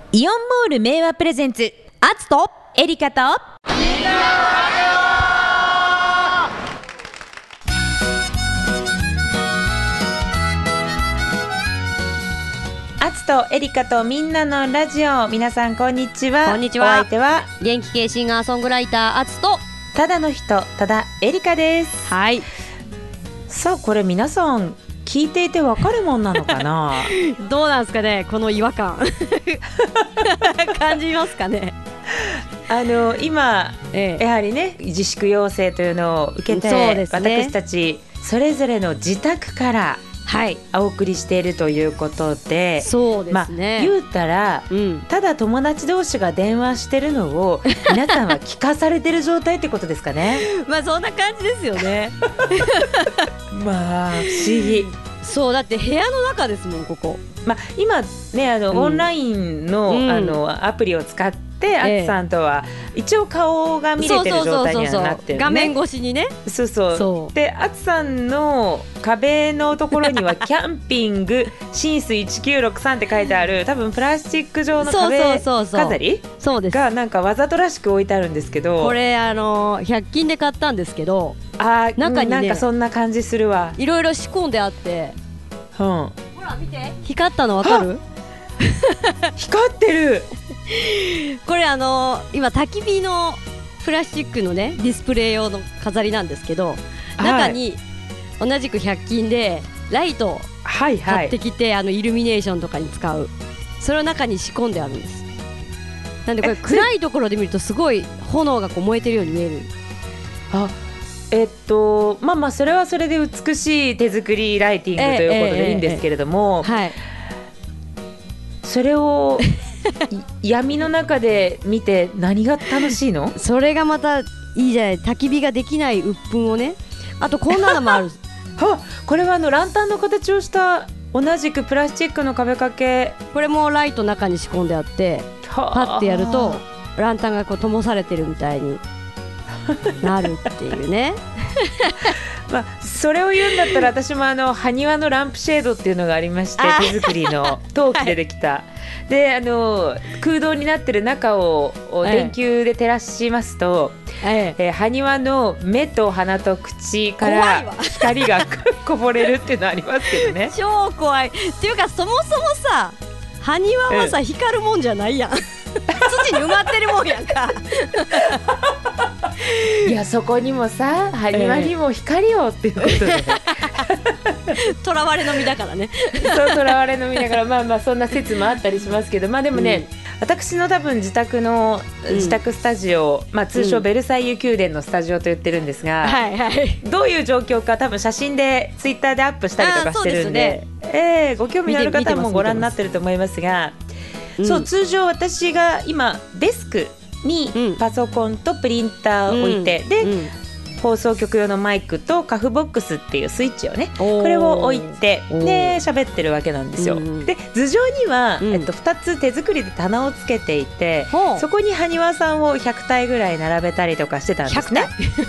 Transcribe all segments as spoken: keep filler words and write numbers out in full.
イオンモール名和プレゼンツ、アツとエリカとみんなアツとエリカとみんなのラジオ。皆さんこんにちは。 こんにちは。 お相手は元気系シンガーソングライターアツとただの人、ただエリカです。 はい。 さあこれ皆さん聞いていてわかるもんなのかなどうなんですかね、この違和感感じますかね。 あの今、ええ、やはりね自粛要請というのを受けて、そうですね、私たちそれぞれの自宅からはい、お送りしているということで、 そうですね、 まあ、言うたら、うん、ただ友達同士が電話してるのを皆さんは聞かされてる状態ってことですかねまあそんな感じですよねまあ不思議。 そうだって部屋の中ですもんここ、 まあ、今ねあの、うん、オンライン の,、うん、あのアプリを使ってでアツさんとは一応顔が見れてる状態にはなってるね。 画面越しにね。 そうそうそうでアツさんの壁のところにはキャンピングシンスいちきゅうろくさんって書いてある多分プラスチック状の壁飾りがなんかわざとらしく置いてあるんですけど、 これあのひゃく均で買ったんですけど、 あ中に、ね、なんかそんな感じするわ。 いろいろ仕込んであって、 うん、ほら見て光ったのわかる光ってるこれあの今焚き火のプラスチックのねディスプレイ用の飾りなんですけど、中に同じくひゃく均でライトを買ってきて、はいはい、あのイルミネーションとかに使う、それを中に仕込んであるんです。なんでこれ暗いところで見るとすごい炎がこう燃えてるように見える。 あえっとまあまあそれはそれで美しい手作りライティングということでいいんですけれども、 はい、 それを闇の中で見て何が楽しいの？ それがまたいいじゃない。焚き火ができない鬱憤をね。あとこんなのもあるはこれはあのランタンの形をした同じくプラスチックの壁掛け、 これもライト中に仕込んであって、パッてやるとランタンがこう灯されてるみたいになるっていうねまあ、それを言うんだったら私もあの埴輪のランプシェードっていうのがありまして、手作りの陶器でできた、はい、であの空洞になってる中を電球で照らしますと、えええー、埴輪の目と鼻と口から光がこぼれるっていうのありますけどね超怖いっていうか、そもそもさ埴輪はさ、うん、光るもんじゃないやん土に埋まってるもんやんかいやそこにもさ埴輪にも光をっていうことでとらわれの身だからねそうとらわれの身だからまあまあそんな説もあったりしますけど、まあでもね、うん、私の多分自宅の自宅スタジオ、うん、まあ通称ベルサイユ宮殿のスタジオと言ってるんですが、うんはいはい、どういう状況か多分写真でツイッターでアップしたりとかしてるんで、で、ねえー、ご興味のある方もご覧になってると思いますが、そう、通常私が今デスクにパソコンとプリンターを置いて、うん、で、うん、放送局用のマイクとカフボックスっていうスイッチをねこれを置いてで喋ってるわけなんですよ、うん、で頭上には、うんえっと、ふたつ手作りで棚をつけていて、うん、そこに埴輪さんをひゃくたいぐらい並べたりとかしてたんですね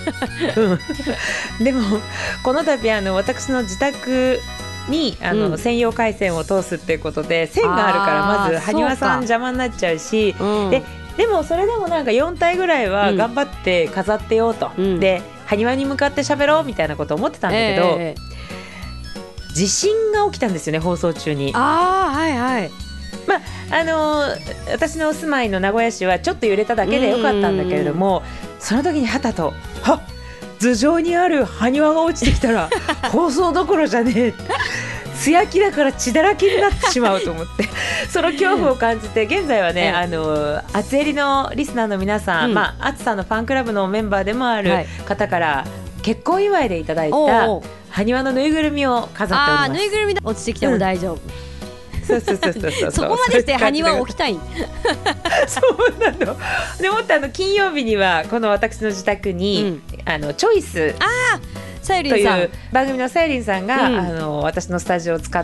うん、でもこの度あの私の自宅にあの、うん、専用回線を通すっていうことで線があるからまず埴輪さん邪魔になっちゃうし、うん、で, でもそれでもなんかよんたいぐらいは頑張って飾ってようと、うん、で埴輪に向かって喋ろうみたいなことを思ってたんだけど、えー、地震が起きたんですよね放送中に。 あーはいはいまああのー、私のお住まいの名古屋市はちょっと揺れただけでよかったんだけれども、その時にはたとはっ頭上にある埴輪が落ちてきたら放送どころじゃねえ素焼きだから血だらけになってしまうと思ってその恐怖を感じて現在はね、あのあつえりのリスナーの皆さん、うんまあ、あつさんのファンクラブのメンバーでもある方から結婚祝いでいただいた埴輪のぬいぐるみを飾っております。 あぬいぐるみ落ちてきても大丈夫、 うんそうそうそうそうそうそこまでして埴輪を置きたいそうなのでもってあの金曜日にはこの私の自宅に、うん、あのチョイスという番組のさゆりんさんが、うん、あの私のスタジオを使って、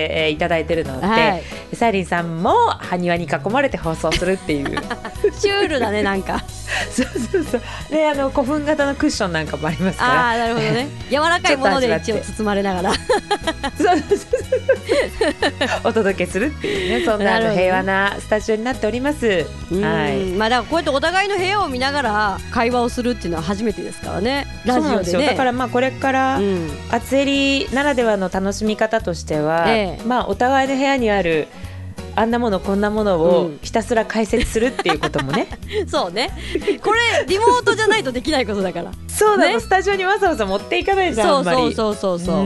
えー、いただいてるので、はい、さゆりんさんも埴輪に囲まれて放送するっていうシュールだねなんかそうそうそう。で、あの古墳型のクッションなんかもありますから。 あー、なるほどね。柔らかいもので一応包まれながらそうそうそうお届けするっていうね、そんなあの平和なスタジオになっております。はい。 まあだからこうやってお互いの部屋を見ながら会話をするっていうのは初めてですからね。ラジオでね。 だからまあこれから厚襟ならではの楽しみ方としては、ええ、まあお互いの部屋にあるあんなものこんなものをひたすら解説するっていうこともね、 うん、そうね、これリモートじゃないとできないことだからそうなの、ね、スタジオにわざわざ持っていかないじゃん。あんまりそうそうそうそうそう、うん、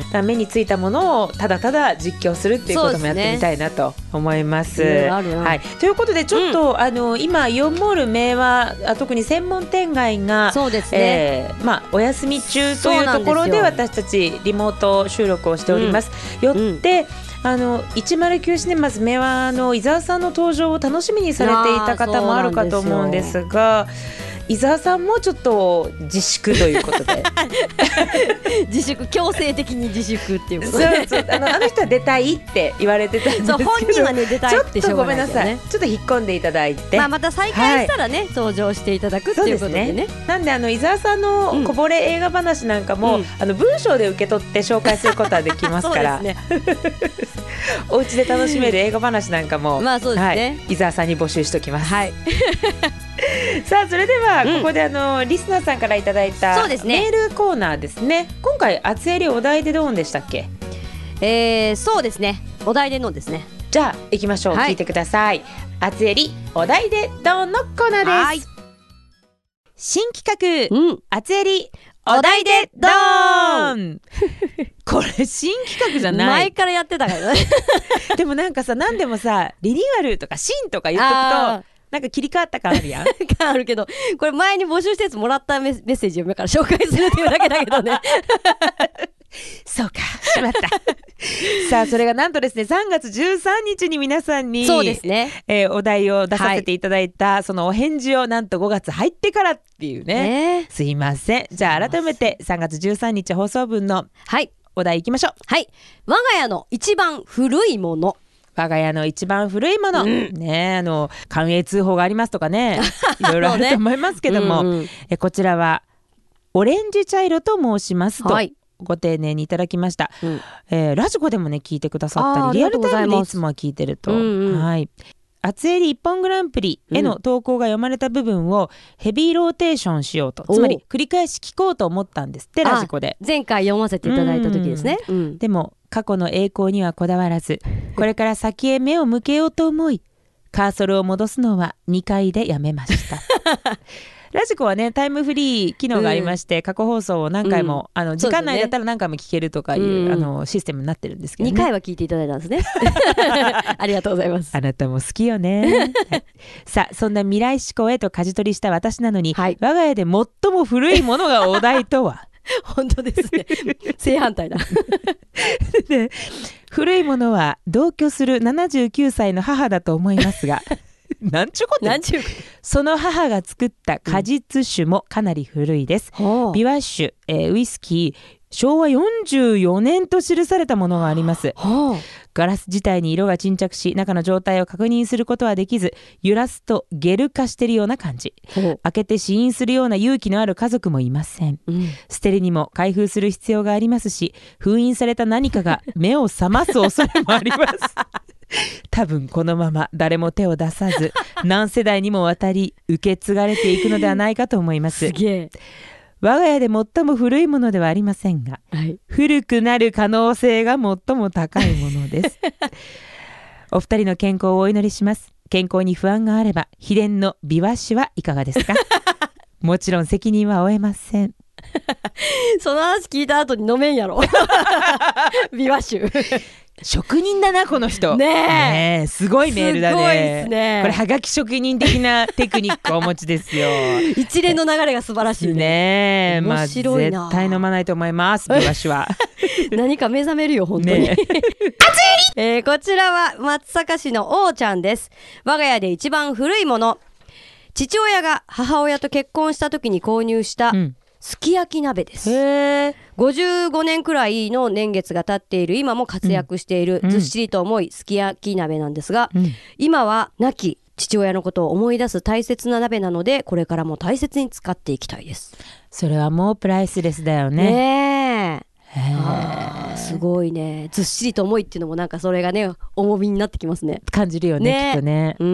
だ目についたものをただただ実況するっていうこともやってみたいなと思います。はい、ということでちょっと、うん、あの今イオンモール明和特に専門店街がそうですね、 えーまあ、お休み中というところで私たちリモート収録をしております、うん、よって、うん、あのいちまるきゅうシネマズ明和の伊沢さんの登場を楽しみにされていた方もあるかと思うんですが、伊沢さんもちょっと自粛ということで自粛、強制的に自粛っていうことでそうそう、あの、あの人は出たいって言われてたんですけど、そう本人はね出たいってしょうがないですよね。 ちょっとごめんなさい、ちょっと引っ込んでいただいて、 まあ、また再開したらね、はい、登場していただくっていうことで ね, でねなんであの伊沢さんのこぼれ映画話なんかも、うん、あの文章で受け取って紹介することはできますからそうですねお家で楽しめる映画話なんかも、 まあそうですね、 はい、伊沢さんに募集しておきます。 はいさあそれではここであの、うん、リスナーさんからいただいたメールコーナーですね。今回厚襟お題でどうでしたっけ？ えー、そうですね、お題でどんですね。 じゃあ行きましょう、はい、聞いてください。厚襟お題でどんのコーナーです。はい、新企画、うん、厚襟お題でドーンこれ新企画じゃない、 前からやってたからねでもなんかさ、何でもさリニューアルとか新とか言っとくとなんか切り替わった感あるやん感あるけど、これ前に募集したやつもらったメッセージ読むから紹介するっていうだけだけどねそうか、しまったさあそれがなんとですね、さんがつじゅうさんにちに皆さんにそうですね、 えー、お題を出させていただいた、はい、そのお返事をなんとごがつ入ってからっていうね、ね、すいません。じゃあ改めてさんがつじゅうさんにち放送分のお題いきましょう。 はい、我が家の一番古いもの。 我が家の一番古いもの、うん、ね、あの寛永通報がありますとかねいろいろあると思いますけども、ね、うんうん、えこちらはオレンジ茶色と申しますと、はい、ご丁寧にいただきました、うん、えー、ラジコでもね聞いてくださったりリアルタイムでいつもは聞いてると、うんうん、はい、厚襟一本グランプリへの投稿が読まれた部分をヘビーローテーションしようと、うん、つまり繰り返し聞こうと思ったんですってラジコで。 前回読ませていただいた時ですね、うんうん、 でも過去の栄光にはこだわらずこれから先へ目を向けようと思いカーソルを戻すのはにかいでやめましたラジコはねタイムフリー機能がありまして、うん、過去放送を何回も、うん、あの時間内だったら何回も聞けるとかいう、うん、あのシステムになってるんですけどね。 にかいは聞いていただいたんですねありがとうございます。 あなたも好きよねさあそんな未来志向へと舵取りした私なのに、はい、我が家で最も古いものがお題とは本当ですね正反対だで古いものは同居するななじゅうきゅうさいの母だと思いますがなんちゅうことなんちゅうその母が作った果実酒もかなり古いです、うん、ビワッシュ、えー、ウイスキーしょうわよんじゅうよねんと記されたものがあります。ガラス自体に色が沈着し中の状態を確認することはできず揺らすとゲル化しているような感じ。開けて試飲するような勇気のある家族もいません、うん、捨てるにも開封する必要がありますし封印された何かが目を覚ます恐れもあります多分このまま誰も手を出さず何世代にもわたり受け継がれていくのではないかと思います。 すげえ。 我が家で最も古いものではありませんが、はい、古くなる可能性が最も高いものですお二人の健康をお祈りします。健康に不安があれば秘伝のビワ酒はいかがですかもちろん責任は負えませんその話聞いた後に飲めんやろビワ酒職人だなこの人ねえ、 ねえすごいメールだ ね, すごいですね。 これはがき職人的なテクニックをお持ちですよ一連の流れが素晴らしい ね, ね面白いな、まあ、絶対飲まないと思いますビワ酒は何か目覚めるよ本当に、ねえー、こちらは松阪市のおーちゃんです。我が家で一番古いもの、父親が母親と結婚した時に購入した、うんすき焼き鍋です。へごじゅうごねんくらいの年月が経っている今も活躍している、うん、ずっしりと重いすき焼き鍋なんですが、うん、今は亡き父親のことを思い出す大切な鍋なので、これからも大切に使っていきたいです。 それはもうプライスレスだよね。 ねえ、あ、すごいね。ずっしりと重いっていうのもなんかそれがね、重みになってきますね。 感じるよね、ね、きっとね。うん、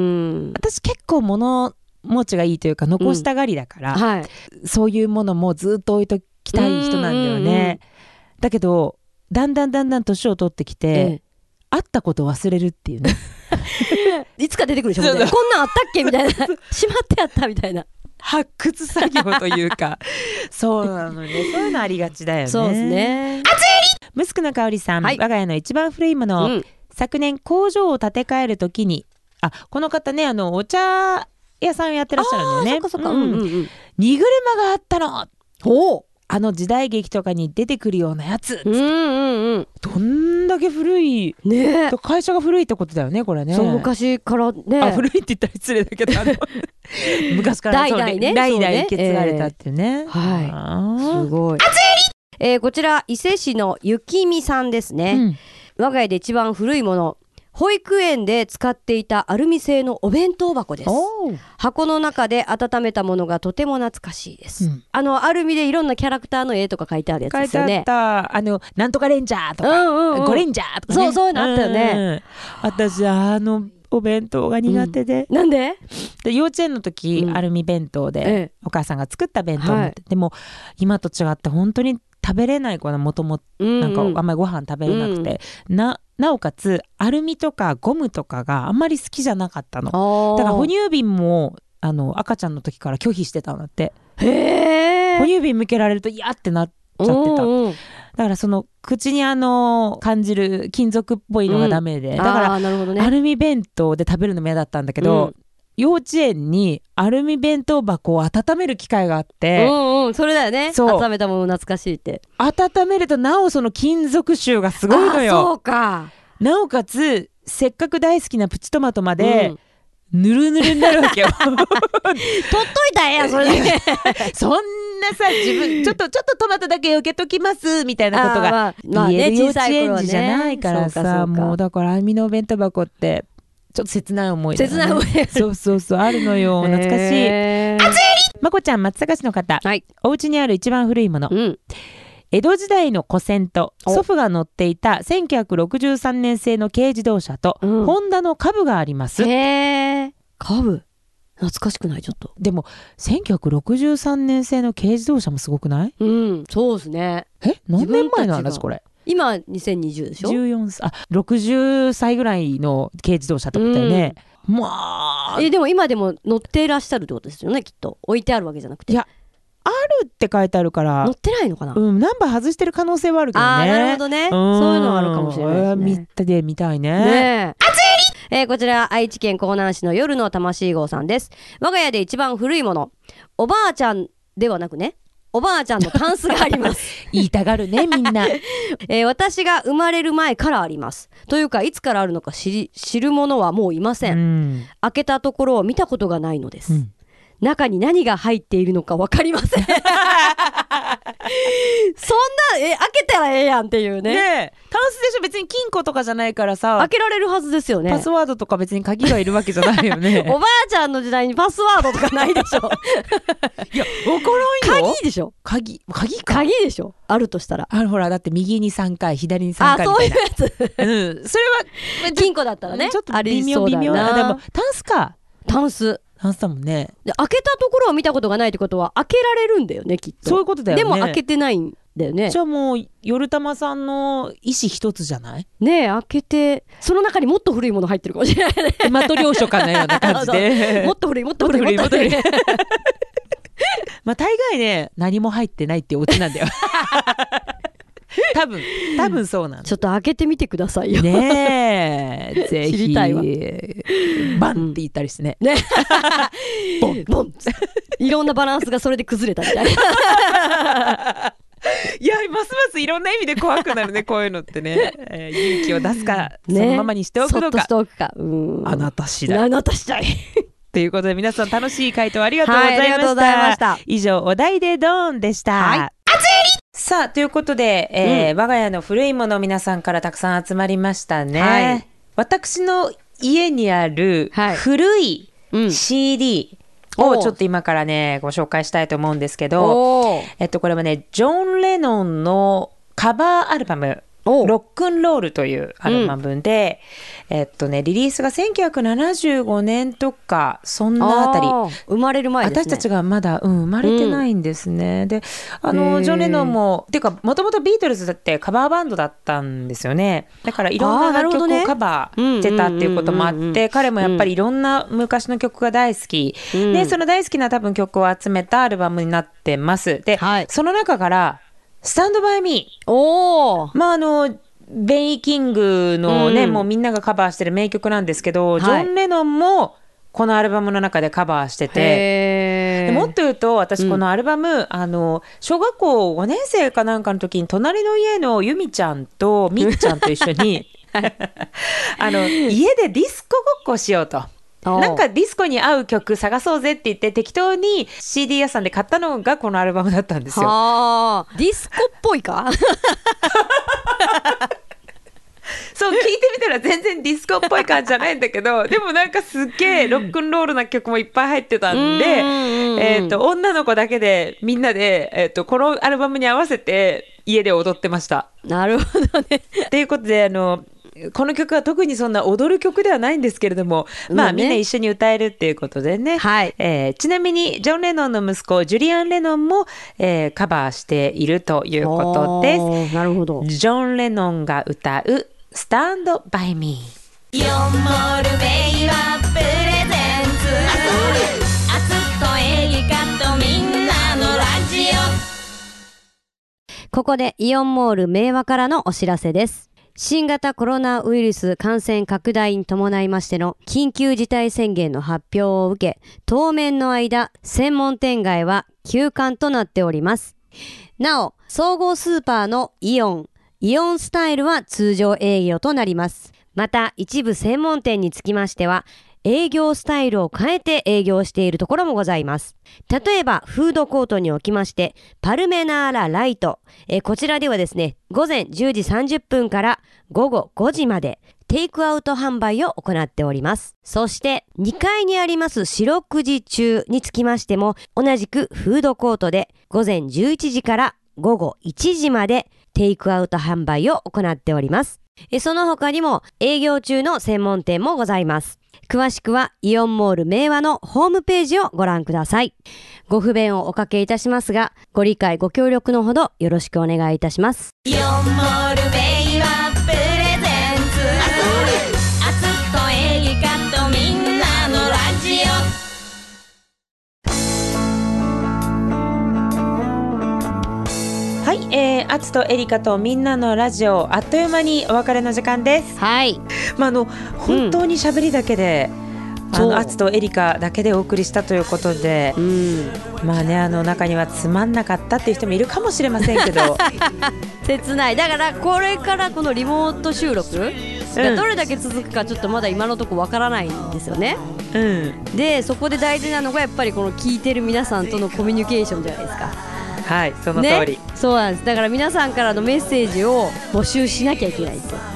私結構物持ちがいいというか残したがりだから、うん、はい、そういうものもずっと置いときたい人なんだよね。うんうんうん、だけどだんだんだんだん年を取ってきて、ええ、会ったことを忘れるっていうねいつか出てくるでしょ、ね、こんなんあったっけみたいなしまってやったみたいな発掘作業というかそうなのね、そういうのありがちだよね。 そうですね。 ムスクの香りさん、はい、我が家の一番古いもの、うん、昨年工場を建て替えるときに、あ、この方ね、あのお茶屋さんやってらっしゃるんだよね。 そっかそっか、うんうんうん、 荷車があったの。お、あの時代劇とかに出てくるようなやつ、うんうんうん、どんだけ古い、ね、会社が古いってことだよね、これね。 そう、昔からね。 あ、古いって言ったら失礼だけど、あの昔から代々ね、 代々受け継がれたっていうね、えー、 はい、すごい。えー、こちら伊勢市のゆきみさんですね、うん、我が家で一番古いもの、保育園で使っていたアルミ製のお弁当箱です。箱の中で温めたものがとても懐かしいです、うん、あのアルミでいろんなキャラクターの絵とか書いてあるやつですよね。 書いてあった、あのなんとかレンジャーとか、うんうんうん、ゴレンジャーとかね、 そう、そういうのあったよね、うん、 私あのお弁当が苦手で、 うん、なんで？ で幼稚園の時、うん、アルミ弁当で、ええ、お母さんが作った弁当を持って、はい、でも今と違って本当に食べれない子はもともとなんかあんまりご飯食べれなくて、うん、ななおかつアルミとかゴムとかがあんまり好きじゃなかったの。だから哺乳瓶もあの赤ちゃんの時から拒否してたんだって。へー、哺乳瓶向けられると嫌ってなっちゃってた。だからその口にあの感じる金属っぽいのがダメで、うん、だから、ね、アルミ弁当で食べるのも嫌だったんだけど、うん、幼稚園にアルミ弁当箱を温める機会があって、 うんうん、それだよね。温めたもの懐かしいって。 温めるとなおその金属臭がすごいのよ。 あ、そうか。なおかつせっかく大好きなプチトマトまで、うん、ぬるぬるになるわけよ取っといたらええやんそれだけそんなさ、自分ちょっとちょっとトマトだけ避けときますみたいなことが言える幼稚園児じゃないからさ、まあまあね、もうだからアルミのお弁当箱ってちょっと切ない思い出、ね、 切ない思い出そうそうそう、あるのよ、懐かしい。まこちゃん、松阪市の方、はい、お家にある一番古いもの、うん、江戸時代の古銭と祖父が乗っていたせんきゅうひゃくろくじゅうさんねん製の軽自動車と、うん、ホンダの株があります。 へー、株懐かしくない？ちょっとでもせんきゅうひゃくろくじゅうさんねん製の軽自動車もすごくない？ うん、そうですね。 え、何年前の話これ？ 今にせんにじゅうでしょ。 じゅうよんさい、あ、ろくじゅっさいぐらいの軽自動車ってことだよね、うん、まあえでも今でも乗っていらっしゃるってことですよね、きっと。置いてあるわけじゃなくて。 いや、あるって書いてあるから乗ってないのかな。 うん、ナンバー外してる可能性はあるけどね。 あー、なるほどね、そういうのはあるかもしれないですね。 見たで見たいね。 ねえ、えー、こちら愛知県江南市の夜の魂号さんです。我が家で一番古いもの、おばあちゃんではなくね、おばあちゃんのタンスがあります言いたがるねみんな、 えー、私が生まれる前からあります。というかいつからあるのか知り知る者はもういません、うん、開けたところを見たことがないのです、うん、中に何が入っているのか分かりませんそんな、え開けたらええやんっていうね。 ねえ、タンスでしょ、別に金庫とかじゃないからさ、 開けられるはずですよね。 パスワードとか別に鍵がいるわけじゃないよねおばあちゃんの時代にパスワードとかないでしょいや、分からんよ。 鍵でしょ。 鍵、鍵か。 鍵でしょ、あるとしたら。 ある、ほら、だって右にさんかい左にさんかいみたいな。 あ、そういうやつうん、それは金庫だったらね、 ちょっと微妙微妙な。でもタンスか。 タンスタンスだもんね。 で開けたところを見たことがないってことは開けられるんだよね、きっと。 そういうことだよね。 でも開けてないんだよね。 じゃあもう夜玉さんの意思一つじゃないねえ、開けてその中にもっと古いもの入ってるかもしれないねマトリョーショカのような感じでもっと古いもっと古いもっと古いまあ大概ね、何も入ってないっていうオチなんだよ多分多分そうなんだ。 ちょっと開けてみてくださいよねえぜひ知りたいわ。 バンって言ったりしてね、 うん、ねボンボンいろんなバランスがそれで崩れたみたいないや、ますますいろんな意味で怖くなるねこういうのってね、えー、勇気を出すか、ね、そのままにしておくのか、そっとしておくか、うん、 あなた次第、 あなた次第ということで皆さん楽しい回答ありがとうございました、はい、ありがとうございました。以上、お題でドーンでした、はい。さあということで、えーうん、我が家の古いもの皆さんからたくさん集まりましたね、はい、私の家にある古いうん、シーディー をちょっと今からねご紹介したいと思うんですけど、えっとこれはねジョン・レノンのカバーアルバムロックンロールというアルバムで、うん、えっとねリリースがせんきゅうひゃくななじゅうごねんとかそんなあたり、 生まれる前ですね。 私たちがまだ、うん、生まれてないんですね、うん、であのジョン・レノンもっていうかもともとビートルズだってカバーバンドだったんですよね。だからいろんな曲をカバーしてたっていうこともあって、彼もやっぱりいろんな昔の曲が大好き、うん、でその大好きな多分曲を集めたアルバムになってます。で、はい、その中からスタンドバイミー。おー。まああの、ベイキングのね、うん、もうみんながカバーしてる名曲なんですけど、はい、ジョン・レノンもこのアルバムの中でカバーしてて、でもっと言うと私このアルバム、うん、あの、小学校ごねん生かなんかの時に隣の家のユミちゃんとみっちゃんと一緒に、あの、家でディスコごっこしようと。なんかディスコに合う曲探そうぜって言って適当に シーディー 屋さんで買ったのがこのアルバムだったんですよ。 はあ、ディスコっぽいかそう聞いてみたら全然ディスコっぽい感じじゃないんだけどでもなんかすっげえロックンロールな曲もいっぱい入ってたんで、えーと女の子だけでみんなで、えーとこのアルバムに合わせて家で踊ってました。 なるほどね。 ということであのこの曲は特にそんな踊る曲ではないんですけれども、まあ、ね、みんな一緒に歌えるっていうことでね、はい、えー、ちなみにジョン・レノンの息子ジュリアン・レノンも、えー、カバーしているということです。 なるほど。 ジョン・レノンが歌うスタンド・バイ・ミー。イオンモールベイはプレゼンツアツとエリカとみんなのラジオ。ここでイオンモール明和からのお知らせです。新型コロナウイルス感染拡大に伴いましての緊急事態宣言の発表を受け、当面の間、専門店街は休館となっております。なお、総合スーパーのイオン、イオンスタイルは通常営業となります。また、一部専門店につきましては、営業スタイルを変えて営業しているところもございます。例えば、フードコートにおきまして、パルメナーラライト。えこちらではですね、午前じゅうじさんじゅっぷんから午後ごじまで、テイクアウト販売を行っております。そして、にかいにあります四六時中につきましても、同じくフードコートで、午前じゅういちじから午後いちじまで、テイクアウト販売を行っております。えその他にも、営業中の専門店もございます。詳しくはイオンモール明和のホームページをご覧ください。ご不便をおかけいたしますが、ご理解ご協力のほどよろしくお願いいたします。イオンモール明和プレゼンツアツとエリカとみんなのラジオ。はい、えー、アツとエリカとみんなのラジオ、あっという間にお別れの時間です。はい、まあ、あの本当に喋りだけで、うん、あのアツとエリカだけでお送りしたということで、うん、まあね、あの中にはつまんなかったっていう人もいるかもしれませんけど切ない。だからこれからこのリモート収録がどれだけ続くかちょっとまだ今のところわからないんですよね、うん、でそこで大事なのがやっぱりこの聞いてる皆さんとのコミュニケーションじゃないですか。 はい、その通り、 ね、そうなんです。だから皆さんからのメッセージを募集しなきゃいけないですよ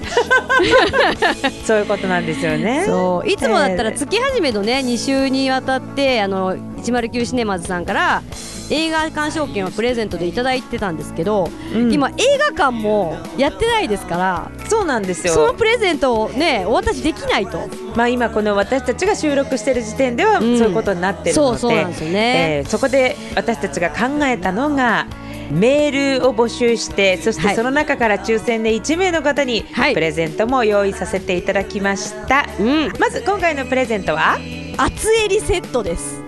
そういうことなんですよね。 そういつもだったら月始めのねに週にわたってあのいちまるきゅうシネマズさんから映画鑑賞券をプレゼントでいただいてたんですけど、うん、今映画館もやってないですから。 そうなんですよ。 そのプレゼントをねお渡しできないと。 まあ今この私たちが収録している時点ではそういうことになってるので、うん、そうそうなんですよね、えー、そこで私たちが考えたのがメールを募集して、そしてその中から抽選でいちめいの方にプレゼントも用意させていただきました、はい、うん、まず今回のプレゼントは厚襟セットです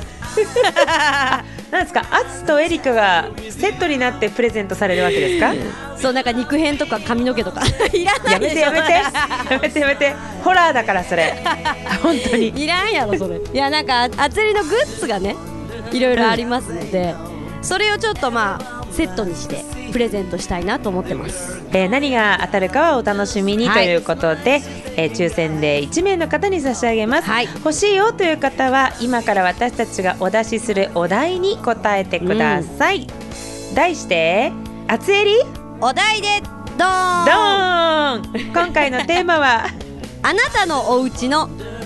なんですか、アツとエリカがセットになってプレゼントされるわけですか？ そう、なんか肉片とか髪の毛とかいらないでしょ。 やめてやめてやめてやめてホラーだからそれ本当にいらんやろそれ。いや、なんか厚襟のグッズがねいろいろありますので、うん、それをちょっとまあセットにしてプレゼントしたいなと思ってます、 えー、何が当たるかはお楽しみに、はい、ということで、えー、抽選でいちめいの方に差し上げます、はい、欲しいよという方は今から私たちがお出しするお題に答えてください、うん、題して厚襟お題でドーンドーン今回のテーマはあなたのお家の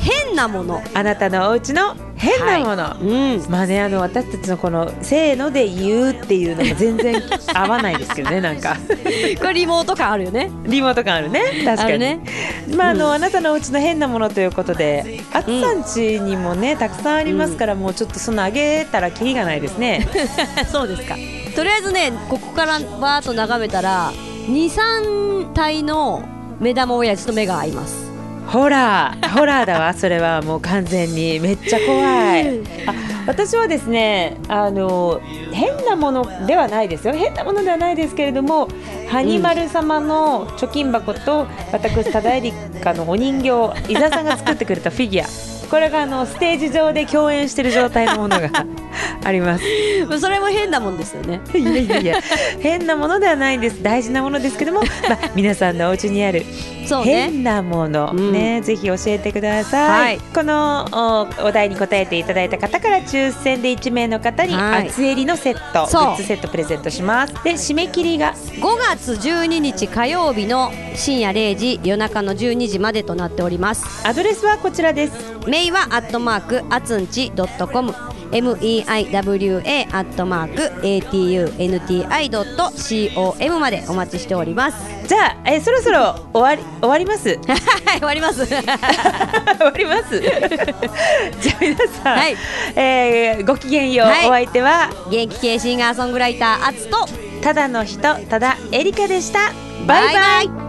変なもの、 あなたのお家の変なもの、 はいうん、 まあね、あの私たちのこのせーので言うっていうのも全然合わないですけどねなんかこれリモート感あるよね。 リモート感あるね、確かにね。 まああの、うん、あなたのお家の変なものということで、あつさん家にもねたくさんありますから、うん、もうちょっとそのあげたらキリがないですねそうですか。とりあえずね、ここからバーっと眺めたらに、さんたいの目玉親父と目が合います。 ホラーホラーだわそれはもう完全にめっちゃ怖い。あ、私はですね、あの変なものではないですよ、変なものではないですけれども、ハニマル様の貯金箱と私タダエリカのお人形、伊沢さんが作ってくれたフィギュア、これがあのステージ上で共演している状態のものがありますそれも変なもんですよね。 いやいやいや変なものではないんです、大事なものですけども、まあ、皆さんのお家にある変なもの、ね、うん、ぜひ教えてください、はい、この お, お題に答えていただいた方から抽選でいちめいの方に厚襟のセット、グッズセットプレゼントします。で締め切りがごがつじゅうににち火曜日の深夜れいじ、夜中のじゅうにじまでとなっております。 アドレスはこちらです。 メイはアットマークあつんち ドットコム、 メイワアットマーク アツンティ ドットコム までお待ちしております。 じゃあ、えそろそろ終わり終わります終わります終わりますじゃあ皆さん、はい、えー、ごきげんよう、はい、お相手は元気系シンガーソングライターあつとただの人、ただエリカでした。バイバイ。バイバイ。